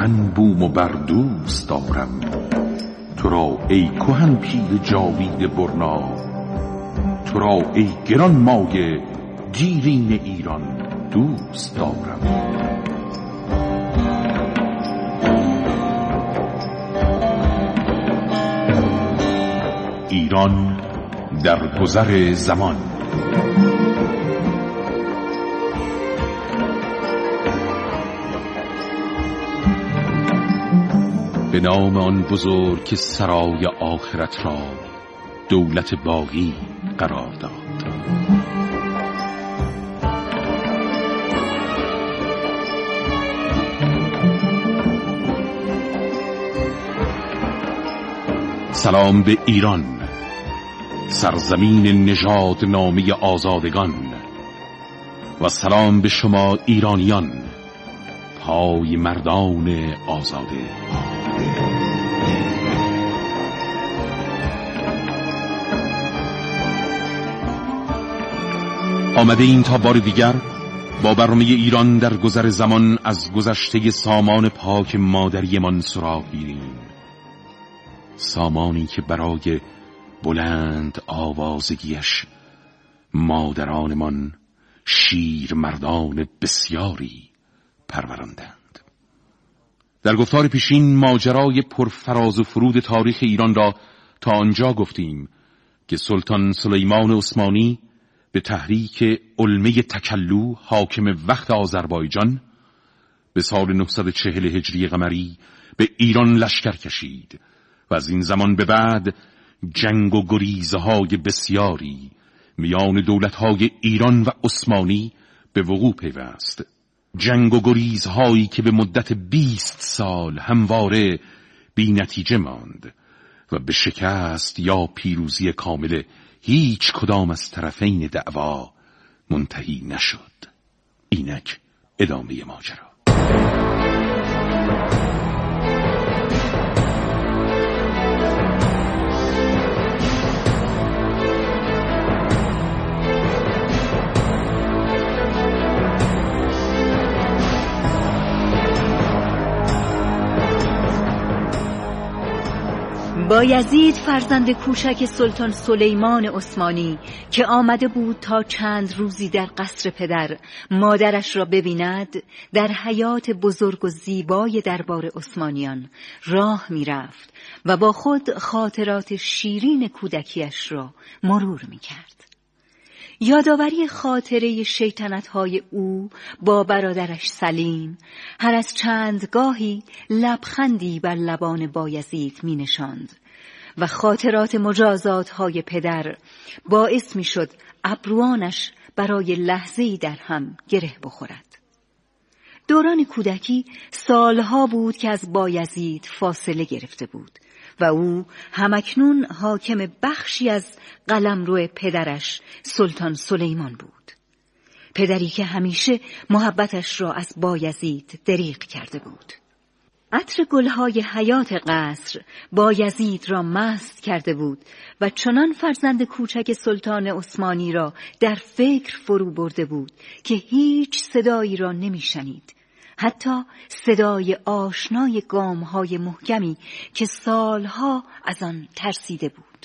کهن بوم و بر دوست دارم، تو را ای کهن پیر جاوید برنا، تو را ای گران مایه دیرین ایران دوست دارم. ایران در گذر زمان. به نام آن بزرگ که سرای آخرت را دولت باقی قرار داد. سلام به ایران، سرزمین نژاد نامی آزادگان، و سلام به شما ایرانیان، پای مردان آزاده. آمده این تا بار دیگر با برنامه ایران در گذر زمان از گذشته سامان پاک مادریمان سراغ گیریم. سامانی که برای بلند آوازگیش مادرانمان شیر مردان بسیاری پروراندند. در گفتار پیشین ماجرای پرفراز و فرود تاریخ ایران را تا آنجا گفتیم که سلطان سلیمان عثمانی به تحریک علمه تکلو حاکم وقت آذربایجان به سال 940 هجری قمری به ایران لشکر کشید و از این زمان به بعد جنگ و گریزهای بسیاری میان دولت‌های ایران و عثمانی به وقوع پیوست. جنگ و گریزهایی که به مدت 20 سال همواره بی نتیجه ماند و به شکست یا پیروزی کامل هیچ کدام از طرفین دعوا منتهی نشد. اینک ادامه ماجرا. بایزید فرزند کوچک سلطان سلیمان عثمانی که آمده بود تا چند روزی در قصر پدر مادرش را ببیند، در حیات بزرگ و زیبای دربار عثمانیان راه می رفت و با خود خاطرات شیرین کودکیش را مرور می کرد. یادآوری خاطره شیطنت‌های او با برادرش سلیم هر از چند گاهی لبخندی بر لبان بایزید می نشاند و خاطرات مجازات‌های پدر باعث می شد ابروانش برای لحظه‌ای در هم گره بخورد. دوران کودکی سالها بود که از بایزید فاصله گرفته بود و او همکنون حاکم بخشی از قلمرو پدرش سلطان سلیمان بود. پدری که همیشه محبتش را از بایزید دریغ کرده بود. عطر گلهای حیات قصر بایزید را مست کرده بود و چنان فرزند کوچک سلطان عثمانی را در فکر فرو برده بود که هیچ صدایی را نمی‌شنید، حتی صدای آشنای گام‌های محکمی که سالها از آن ترسیده بود.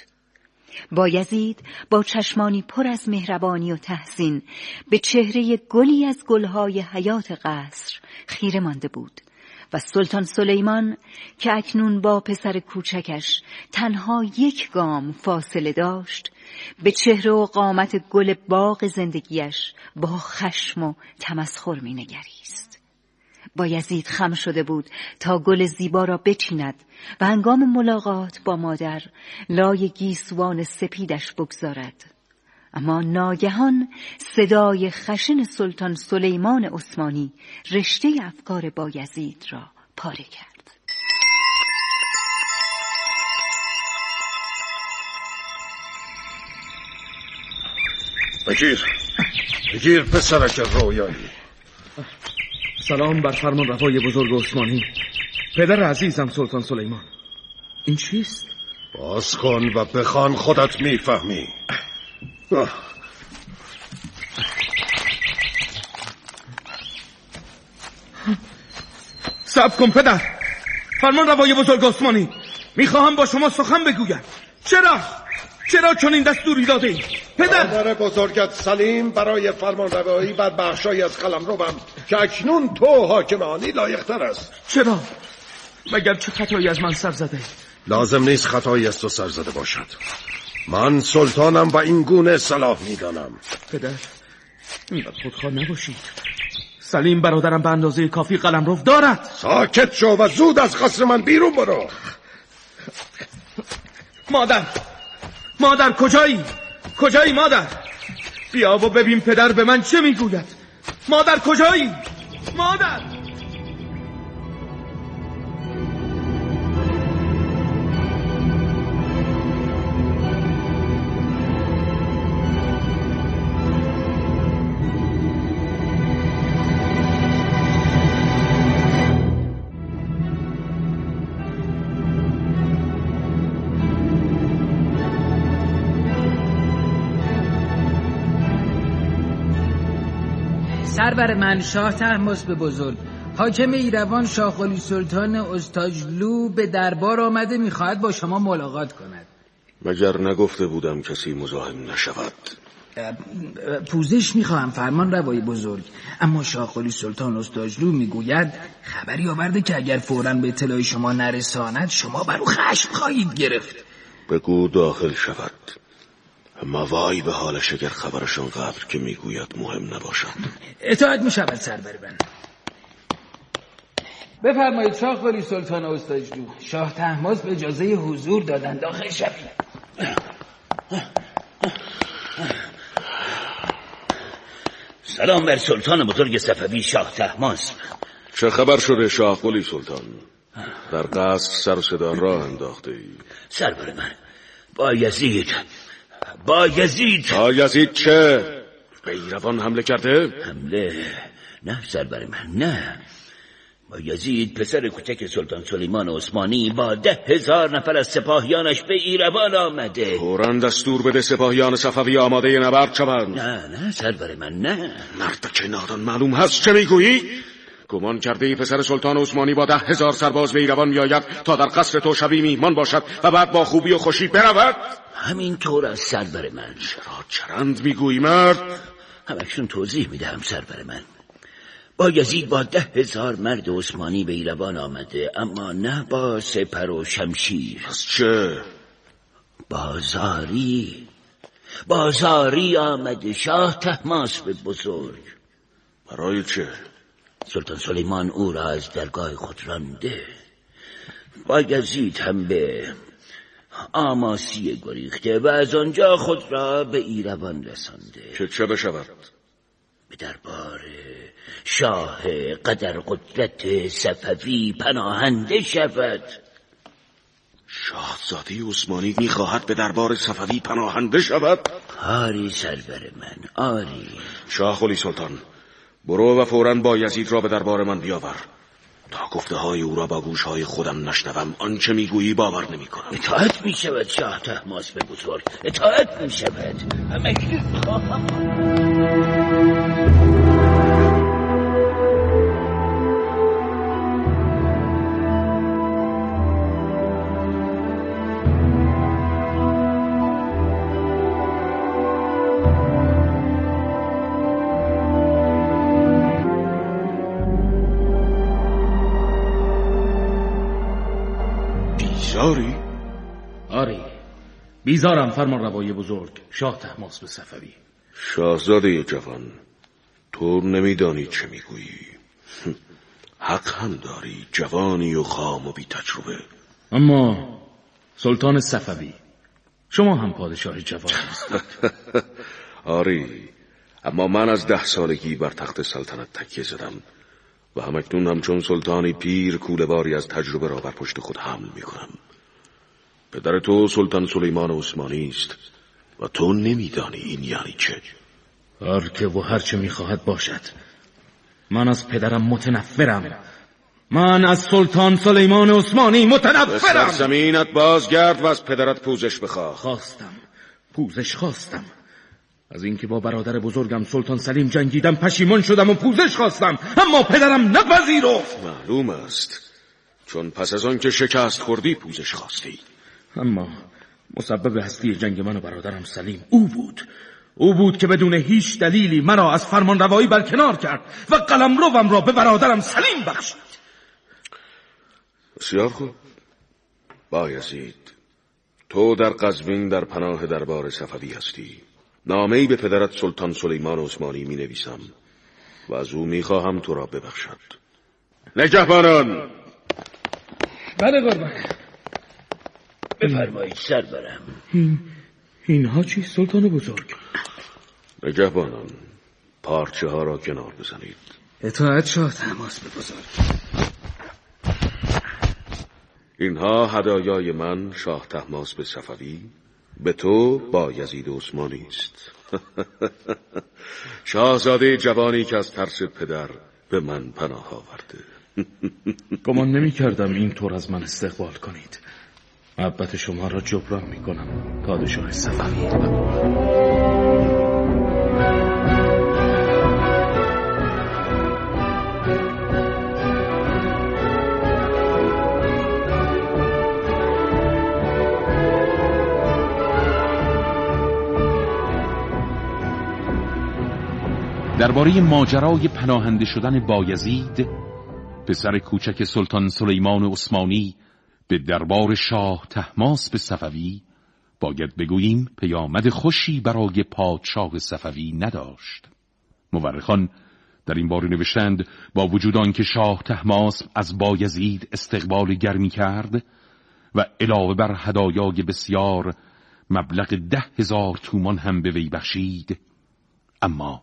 بایزید با چشمانی پر از مهربانی و تحسین به چهره گلی از گلهای حیات قصر خیره مانده بود و سلطان سلیمان که اکنون با پسر کوچکش تنها 1 گام فاصله داشت، به چهره و قامت گل باغ زندگیش با خشم و تمسخر می‌نگریست. بایزید خم شده بود تا گل زیبا را بچیند و هنگام ملاقات با مادر لای گیسوان سپیدش بگذارد، اما ناگهان صدای خشن سلطان سلیمان عثمانی رشته افکار بایزید را پاره کرد. بگیر پسرک رویایی. سلام بر فرمان روای بزرگ عثمانی، پدر عزیزم سلطان سلیمان. این چیست؟ باز کن و بخوان، خودت میفهمی. صبر کن پدر. فرمان روای بزرگ عثمانی، میخواهم با شما سخن بگویم. چرا چنین دستوری داده ای؟ پدر مادر بزرگت سلیم برای فرمان روایی بر بخشایی از قلمروم که اکنون تو حاکمانی لایق‌تر است. چرا؟ مگر چه خطایی از من سر زده؟ لازم نیست خطایی از تو سر زده باشد. من سلطانم و این گونه صلاح میدانم. پدر اینقدر خودخواه نباشید. سلیم برادرم به اندازه کافی قلمرو دارد. ساکت شو و زود از قصر من بیرون برو. مادر کجایی مادر؟ بیا و ببین پدر به من چه میگوید. مادر کجایی؟ مادر سرور من شاه طهماسب بزرگ، حاکم ایروان شاه قلی سلطان استاجلو به دربار آمده، میخواهد با شما ملاقات کند. مگر نگفته بودم کسی مزاحم نشود؟ پوزش میخواهم فرمان روای بزرگ، اما شاه قلی سلطان استاجلو میگوید خبری آورده که اگر فوراً به اطلاع شما نرساند شما بر او خشم خواهید گرفت. بگو داخل شود. اما وای به حالش اگر خبرشان قدر که میگوید مهم نباشد. اطاعت میشود سرور من. بفرمایید شاه قلی سلطان استاجلو، شاه طهماسب اجازه حضور دادند، داخل شوید. سلام بر سلطان بزرگ صفوی شاه طهماسب. چه خبر شده شاه قلی سلطان؟ در قصر سر و صدا راه انداخته ای؟ سرور من با یزید چه؟ به ایروان حمله کرده؟ حمله؟ نه سرور من، نه. با یزید پسر کوچک سلطان سلیمان عثمانی با 10,000 نفر از سپاهیانش به ایروان آمده. فوراً دستور بده سپاهیان صفوی آماده نبرد شوند. نه سرور من، نه. مرد که نادان معلوم هست چه میگویی؟ گمان کرده ای پسر سلطان عثمانی با 10,000 سرباز به ایروان میآید تا در قصر تو شبی میهمان باشد و بعد با خوبی و خوشی برود؟ همین طور از سرور من. چرا چرند میگویی مرد؟ همکنون توضیح میدهم سرور من. با یزید با 10,000 مرد عثمانی به ایروان آمده، اما نه با سپر و شمشیر. پس چه؟ بازاری آمده شاه طهماسب بزرگ. برای چه؟ سلطان سلیمان او را از درگاه خود رانده. با یزید هم به آماسی گریخته و از آنجا خود را به ایروان رسانده که چه بشود؟ به دربار شاه قدر قدرت صفوی پناهنده شود. شاهزاده عثمانی میخواهد به دربار صفوی پناهنده شود؟ آری سرور من، آری. شاه قلی سلطان، برو و فوراً با یزید را به دربار من بیاور. تا گفته های او را با گوشهای خودم نشنوم آنچه میگویی باور نمی کنم. اطاعت می شود شاه طهماسب بزرگ، اطاعت می شود. همکنون خواهم. آری بیزارم فرمان روای بزرگ شاه طهماسب صفوی. شاهزاده جوان، تو نمیدانی چه میگویی. حق هم داری، جوانی و خام و بی تجربه. اما سلطان صفوی، شما هم پادشاه جوان هستید. آری، اما من از 10 سالگی بر تخت سلطنت تکیه زدم و همکنون همچون سلطانی پیر کوله‌باری از تجربه را بر پشت خود حمل میکنم. پدر تو سلطان سلیمان عثمانی است و تو نمیدانی این یعنی چه. هر که و هر چه میخواهد باشد. من از پدرم متنفرم. من از سلطان سلیمان عثمانی متنفرم. به سرزمینت بازگرد و از پدرت پوزش بخواه. پوزش خواستم. از اینکه با برادر بزرگم سلطان سلیم جنگیدم پشیمان شدم و پوزش خواستم، اما پدرم نپذیرفت. معلوم است، چون پس از آن که شکست خوردی پوزش خواستی. اما مسبب هستی جنگ من و برادرم سلیم او بود که بدون هیچ دلیلی مرا از فرمان روایی برکنار کرد و قلمروم را به برادرم سلیم بخشید. بسیار خوب. بایزید، تو در قزوین در پناه دربار صفوی هستی. نامه‌ای به پدرت سلطان سلیمان عثمانی می نویسم و از او می خواهم تو را ببخشد. نگهبانان. بله قربان. بفرمایید سرورم. اینها چی سلطان بزرگ؟ نگهبانان، پارچه ها را کنار بزنید. اطاعت شاه تماس به بزرگ. اینها هدایای من شاه طهماسب صفوی به تو بایزید عثمانی است. شاهزاده جوانی که از ترس پدر به من پناه آورده. گمان نمی کردم اینطور از من استقبال کنید. محبت شما را جبران می کنم پادشاه صفوی. درباره ماجرای پناهنده شدن بایزید پسر کوچک سلطان سلیمان عثمانی به دربار شاه طهماسب صفوی باید بگوییم پیامد خوشی برای پادشاه صفوی نداشت. مورخان در این باره نوشتند با وجود آنکه شاه طهماسب از بایزید استقبال گرمی کرد و علاوه بر هدایای بسیار مبلغ 10,000 تومان هم به وی بخشید، اما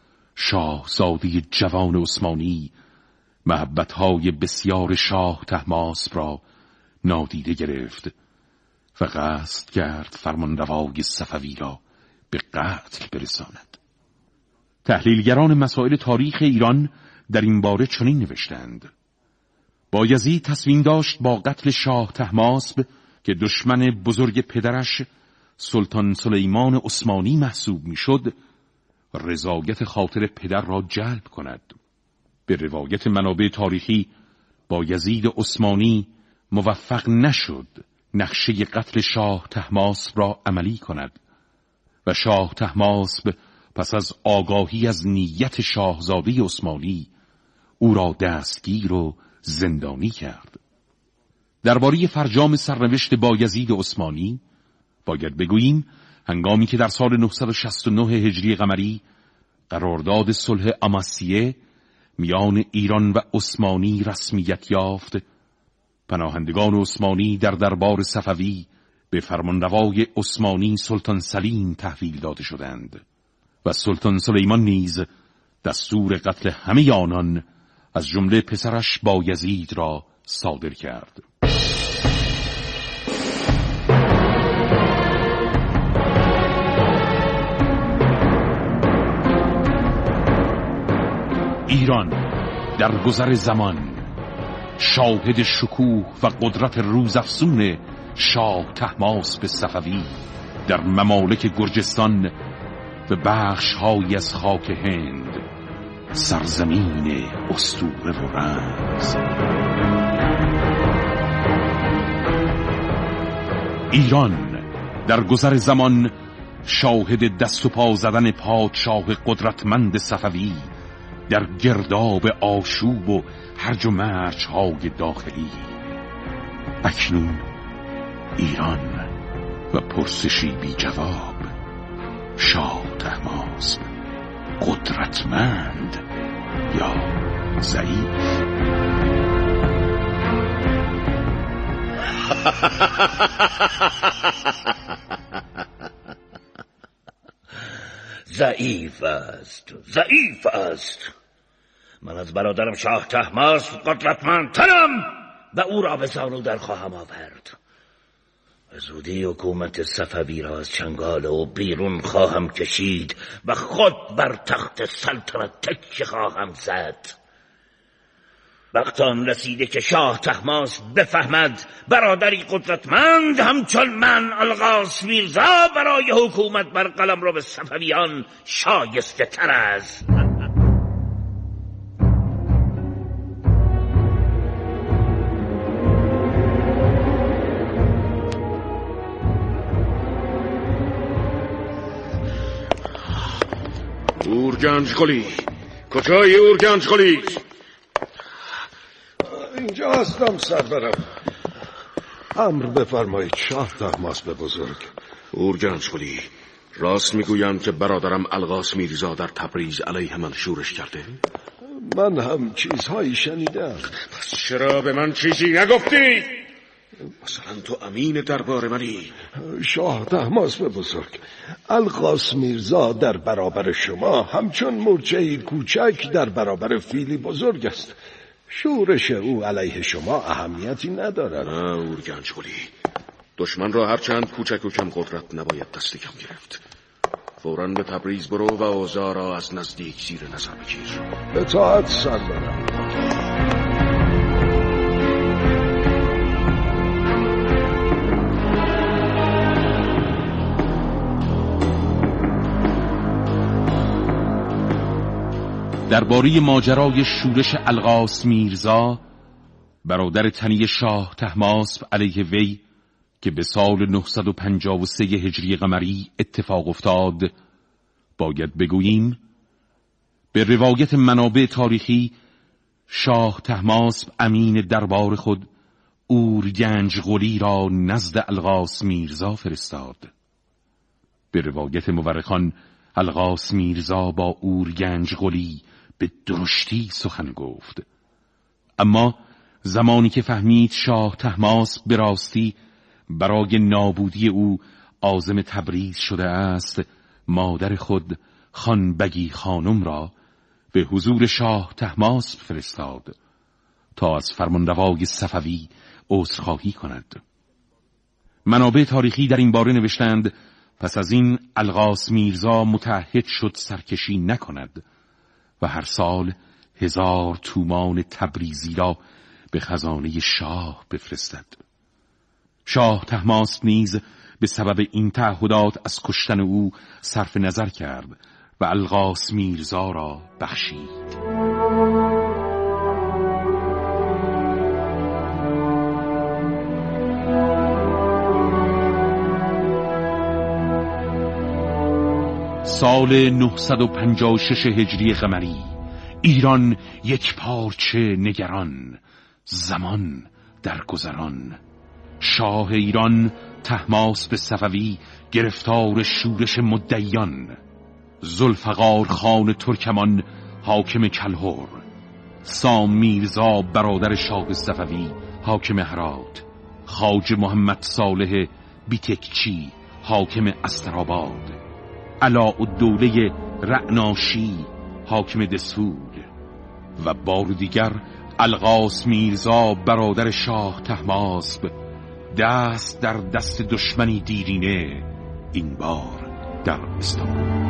شاهزاده جوان عثمانی محبت‌های بسیار شاه طهماسب را نادیده گرفت و قصد کرد فرمانروای صفوی را به قتل برساند. تحلیلگران مسائل تاریخ ایران در این باره چنین نوشتند: بایزید تصمیم داشت با قتل شاه طهماسب که دشمن بزرگ پدرش سلطان سلیمان عثمانی محسوب میشد رضایت خاطر پدر را جلب کند. به روایت منابع تاریخی بایزید عثمانی موفق نشد نقشه قتل شاه طهماسب را عملی کند و شاه طهماسب پس از آگاهی از نیت شاهزاده عثمانی او را دستگیر و زندانی کرد. درباره فرجام سرنوشت بایزید عثمانی باید بگوییم هنگامی که در سال 969 هجری قمری قرارداد صلح آماسیه میان ایران و عثمانی رسمیت یافت، پناهندگان عثمانی در دربار صفوی به فرمانروای عثمانی سلطان سلیم تحویل داده شدند و سلطان سلیمان نیز دستور قتل همه آنان از جمله پسرش بایزید را صادر کرد. ایران در گذر زمان شاهد شکوه و قدرت روزافزون شاه طهماسب صفوی در ممالک گرجستان و بخش‌هایی از خاک هند، سرزمین اسطوره و رمز. ایران در گذر زمان شاهد دست و پا زدن پادشاه قدرتمند صفوی در گرداب آشوب و هرج و مرج‌های داخلی. اکنون ایران و پرسشی بی جواب: شاه طهماسب قدرتمند یا ضعیف؟ ضعیف است. من از برادرم شاه طهماسب قدرتمندترم و او را به زانو در خواهم آورد. به زودی حکومت صفوی را از چنگال او بیرون خواهم کشید و خود بر تخت سلطنت تکیه خواهم زد. وقت آن رسیده که شاه طهماسب بفهمد برادری قدرتمند همچون من الغاس میرزا برای حکومت بر قلمرو صفویان شایسته تر است. اورگنجقلی، کجای اورگنجقلی؟ اینجا هستم سرورم. امر بفرمایید شاه طهماسب بزرگ. اورگنجقلی، راست میگویند که برادرم الغاس میرزا در تبریز علیه من شورش کرده؟ من هم چیزهایی شنیدم. پس چرا به من چیزی نگفتی؟ مثلا تو امین دربار منی؟ شاه طهماسب بزرگ، الغاس میرزا در برابر شما همچون مورچه‌ای کوچک در برابر فیلی بزرگ است. شورش او علیه شما اهمیتی ندارد. نه اورگنجقلی، دشمن را هرچند کوچک و کم قدرت نباید دست کم گرفت. فوراً به تبریز برو و اوضاع را از نزدیک زیر نظر بگیر. اطاعت سرورم. درباره ماجرای شورش الغاس میرزا برادر تنی شاه طهماسب علیه وی که به سال 953 هجری قمری اتفاق افتاد باید بگوییم به روایت منابع تاریخی شاه طهماسب امین دربار خود اورگنجقلی را نزد الغاس میرزا فرستاد. به روایت مورخان الغاس میرزا با اورگنجقلی به درشتی سخن گفت، اما زمانی که فهمید شاه طهماسب به راستی برای نابودی او عازم تبریز شده است، مادر خود خان بگی خانم را به حضور شاه طهماسب فرستاد تا از فرمانروای صفوی عذرخواهی کند. منابع تاریخی در این باره نوشتند پس از این الغاس میرزا متعهد شد سرکشی نکند و هر سال 1000 تومان تبریزی را به خزانه شاه بفرستد. شاه طهماسب نیز به سبب این تعهدات از کشتن او صرف نظر کرد و الغاس میرزا را بخشید. سال 956 هجری قمری، ایران یک پارچه نگران، زمان در گذران. شاه ایران طهماسب صفوی گرفتار شورش مدعیان، ذوالفقار خان ترکمان حاکم کلهر، سام میرزا برادر شاه صفوی حاکم هرات، خواجه محمد صالح بیتکچی حاکم استراباد، علاءالدوله رعناشی حاکم دسفول و بار دیگر الغاس میرزا برادر شاه طهماسب دست در دست دشمنی دیرینه، این بار در استان.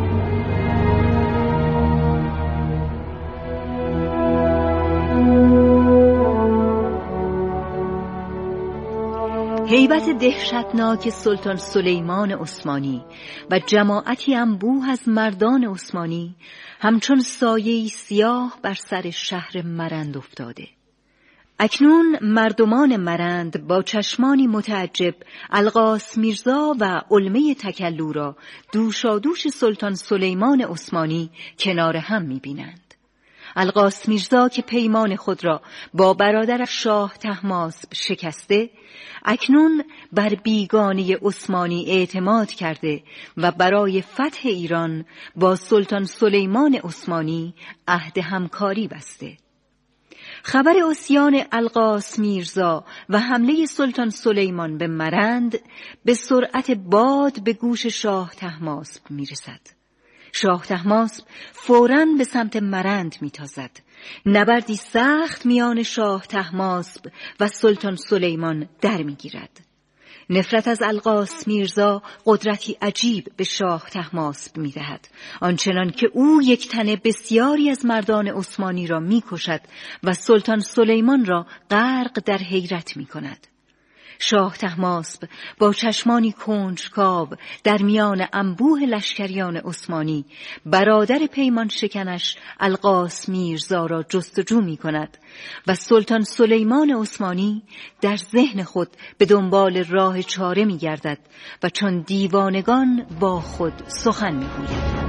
هیبت دهشتناک سلطان سلیمان عثمانی و جماعتی انبوه از مردان عثمانی همچون سایه‌ای سیاه بر سر شهر مرند افتاده. اکنون مردمان مرند با چشمانی متعجب الغاس میرزا و علمه تکلو را دوشادوش سلطان سلیمان عثمانی کنار هم می‌بینند. الغاس میرزا که پیمان خود را با برادرش شاه طهماسب شکسته، اکنون بر بیگانه عثمانی اعتماد کرده و برای فتح ایران با سلطان سلیمان عثمانی عهد همکاری بسته. خبر عصیان الغاس میرزا و حمله سلطان سلیمان به مرند به سرعت باد به گوش شاه طهماسب میرسد. شاه طهماسب فوراً به سمت مرند میتازد. نبردی سخت میان شاه طهماسب و سلطان سلیمان در میگیرد. نفرت از الغاس میرزا قدرتی عجیب به شاه طهماسب می‌دهد، آنچنان که او یک تنه بسیاری از مردان عثمانی را می‌کشد و سلطان سلیمان را غرق در حیرت می‌کند. شاه طهماسب با چشمانی کنجکاو در میان انبوه لشکریان عثمانی برادر پیمان شکنش الغاس میرزا را جستجو می کند و سلطان سلیمان عثمانی در ذهن خود به دنبال راه چاره می گردد و چون دیوانگان با خود سخن می گوید.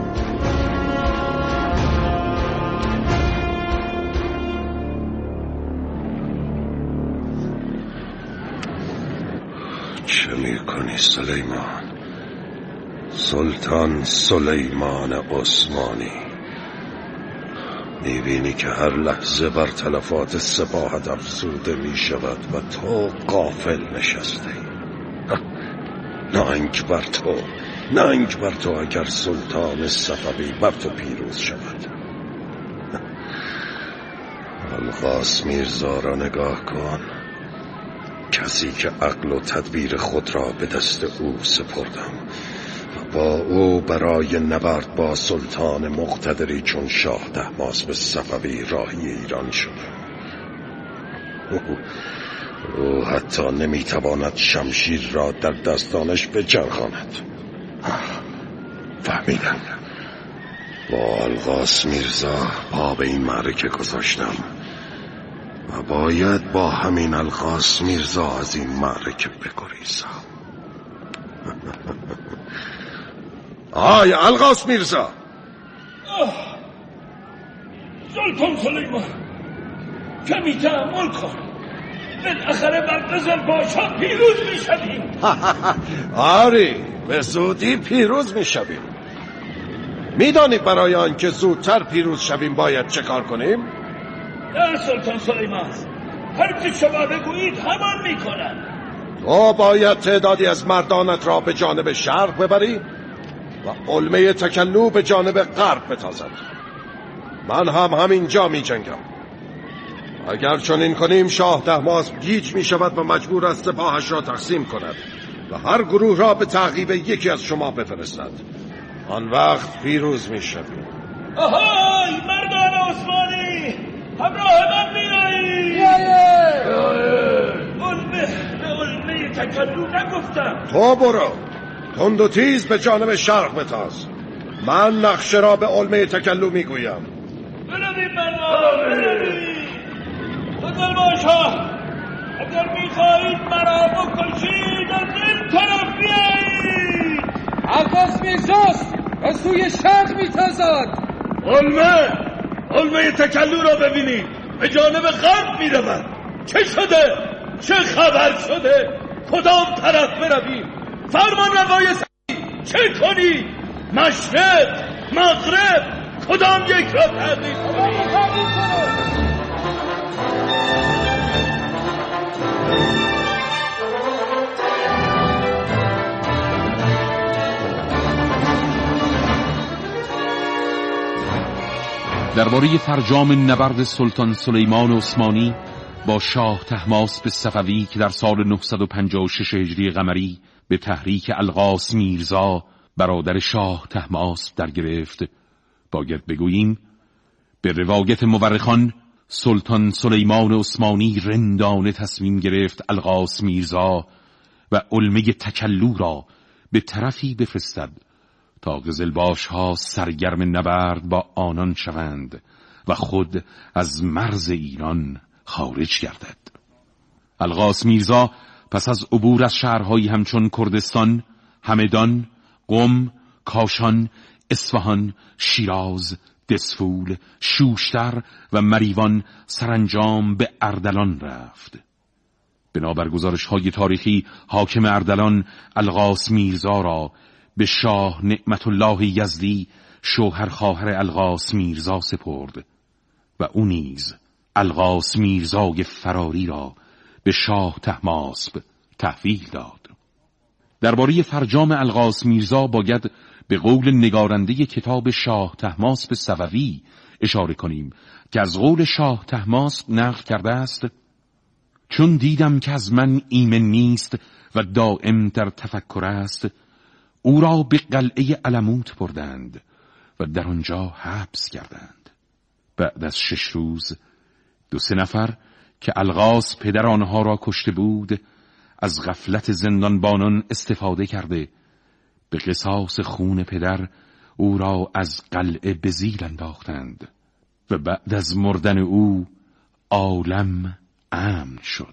چه میکنی سلیمان؟ سلطان سلیمان عثمانی، میبینی که هر لحظه بر تلفات سپاهت افزوده میشود و تو غافل نشسته. ننگ بر تو اگر سلطان صفوی بر تو پیروز شود. الغاس میرزا را نگاه کن، کسی که عقل و تدبیر خود را به دست او سپردم و با او برای نبرد با سلطان مقتدری چون شاه طهماسب صفوی راهی ایران شدم. او حتی نمیتواند شمشیر را در دستانش بچرخاند. فهمیدم. با الغاس میرزا پا به این معرکه گذاشتم و باید با همین الغاس میرزا از این معرکه بگریزم. الغاس میرزا! سلطان سلیمان، کمی تحمل کن، بالاخره بر قزل باشا پیروز میشویم. آری، به زودی پیروز میشویم. میدانی برای آنکه زودتر پیروز شویم باید چه کار کنیم؟ نه سلطان سلیمان، هر چه شما بگویید همان میکنم. تو باید تعدادی از مردانت را به جانب شرق ببری و علمه تکلو به جانب غرب بتازد. من هم همینجا می جنگم. اگر چنین کنیم شاه طهماسب گیج می شود و مجبور است سپاهش را تقسیم کند و هر گروه را به تعقیب یکی از شما بفرستد. آن وقت پیروز می شویم. آهای مردان عثمانی، همراه من بیایید. به علمه تکلو نگفتم. تو برو تند و تیز به جانب شرق بتاز. من نقشه را به علمه تکلو میگویم. بروید مردان، بروید. قزل باشا، اگر میخواهید مرا بکشید از این طرف بیایید. الغاس میرزاست و سوی شرق میتازد. علمه تکلو را ببینید، به جانب غرب میرود. چه شده؟ چه خبر شده؟ کدام طرف برویم؟ فرمان روای چه کنی؟ مشرق، مغرب، کدام یک را تغییر کنی؟ درباره فرجام نبرد سلطان سلیمان عثمانی با شاه طهماسب صفوی که در سال 956 هجری قمری به تحریک الغاس میرزا برادر شاه طهماسب در گرفت باید بگوییم به روایت مورخان سلطان سلیمان عثمانی رندانه تصمیم گرفت الغاس میرزا و علمه تکلو را به طرفی بفرستد تا قزلباش‌ها سرگرم نبرد با آنان شوند و خود از مرز ایران خارج گردد. الغاس میرزا پس از عبور از شهرهایی همچون کردستان، همدان، قم، کاشان، اصفهان، شیراز، دسفول، شوشتر و مریوان سرانجام به اردلان رفت. بنابر گزارش‌های تاریخی حاکم اردلان الغاس میرزا را به شاه نعمت الله یزدی شوهر خواهر الغاس میرزا سپرد و او نیز الغاس میرزای فراری را به شاه طهماسب تحویل داد. درباره فرجام الغاس میرزا باید به قول نگارنده کتاب شاه طهماسب صفوی اشاره کنیم که از قول شاه طهماسب نقل کرده است: چون دیدم که از من ایمن نیست و دائم در تفکر است، او را به قلعه علموت بردند و در آنجا حبس کردند. بعد از 6 روز 2-3 نفر که الغاز پدر آنها را کشته بود از غفلت زندانبانان استفاده کرده به قصاص خون پدر او را از قلعه به زیر انداختند و بعد از مردن او عالم امن شد.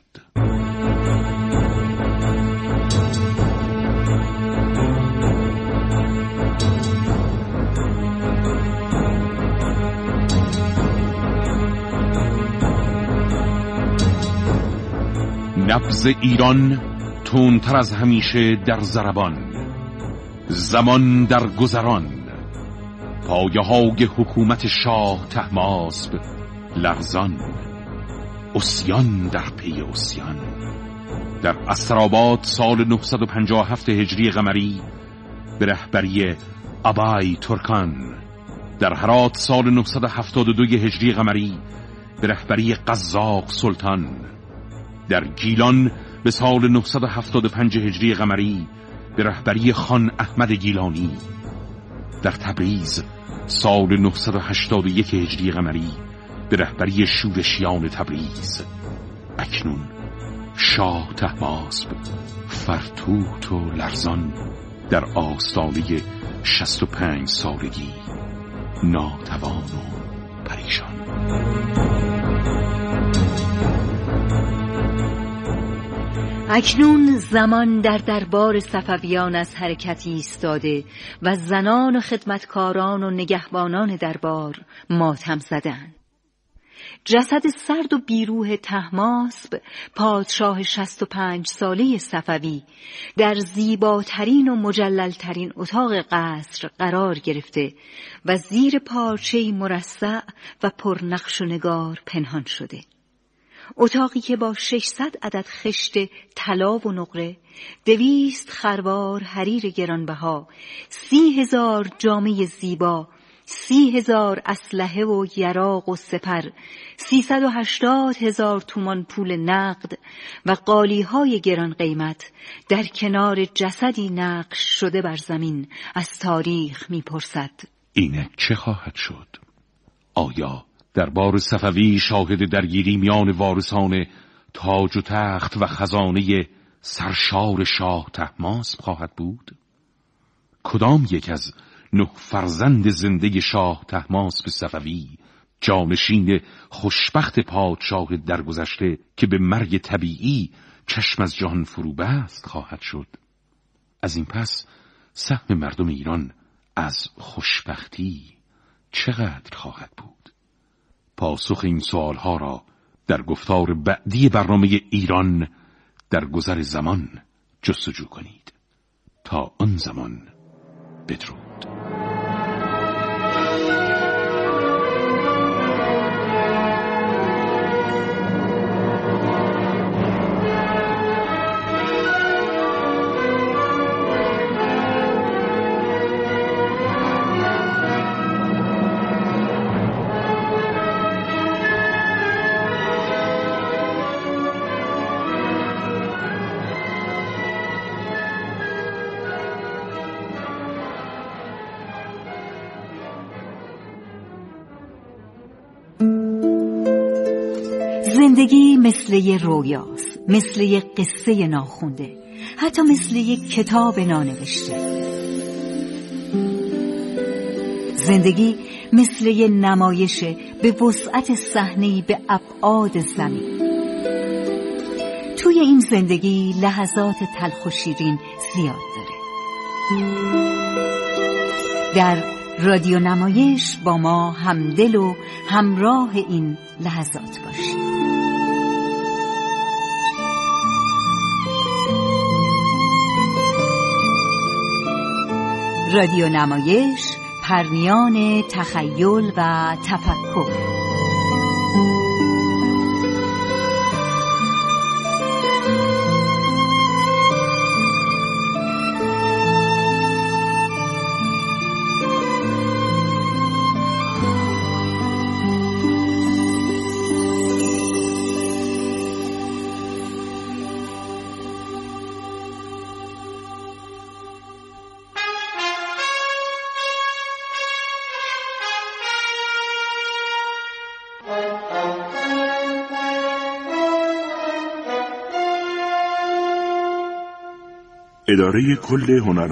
نبض ایران تندتر از همیشه در ضربان، زمان در گذران، پایه‌های حکومت شاه طهماسب لرزان، عصیان در پی عصیان. در استرآباد سال 957 هجری قمری به رهبری ابای ترکان، در هرات سال 972 هجری قمری به رهبری قزاق سلطان، در گیلان به سال 975 هجری قمری به رهبری خان احمد گیلانی، در تبریز سال 981 هجری قمری به رهبری شورشیان تبریز. اکنون شاه طهماسب فرتوت و لرزان در آستانه 65 سالگی، ناتوان و پریشان. اکنون زمان در دربار صفویان از حرکت ایستاده و زنان و خدمتکاران و نگهبانان دربار ماتم زدند. جسد سرد و بیروح طهماسب پادشاه 65 ساله صفوی در زیباترین و مجللترین اتاق قصر قرار گرفته و زیر پارچه‌ای مرصع و پرنقش و نگار پنهان شده. اتاقی که با 600 عدد خشت طلا و نقره، 200 خروار حریر گرانبها، 30,000 جامه زیبا، 30,000 اسلحه و یراق و سپر، 380,000 تومان پول نقد و قالیهای گران قیمت در کنار جسدی نقش شده بر زمین از تاریخ می‌پرسد: اینک چه خواهد شد؟ آیا دربار صفوی شاهد درگیری میان وارثان تاج و تخت و خزانه سرشار شاه طهماسب خواهد بود؟ کدام یک از 9 فرزند زنده شاه طهماسب صفوی، جانشین خوشبخت پادشاه درگذشته که به مرگ طبیعی چشم از جهان فرو بست خواهد شد؟ از این پس سهم مردم ایران از خوشبختی چقدر خواهد بود؟ پاسخ این سوالها را در گفتار بعدی برنامه ایران در گذر زمان جستجو کنید. تا آن زمان بدرود. زندگی مثل یه رویاست، مثل یه قصه ناخونده، حتی مثل یه کتاب نانوشته. زندگی مثل یه نمایش به وسعت صحنه‌ای به ابعاد زمین. توی این زندگی لحظات تلخ و شیرین زیاد داره. در رادیو نمایش با ما همدل و همراه این لحظات باشید. رادیو نمایش، پرنیان تخیل و تفکر. اداره کل هنر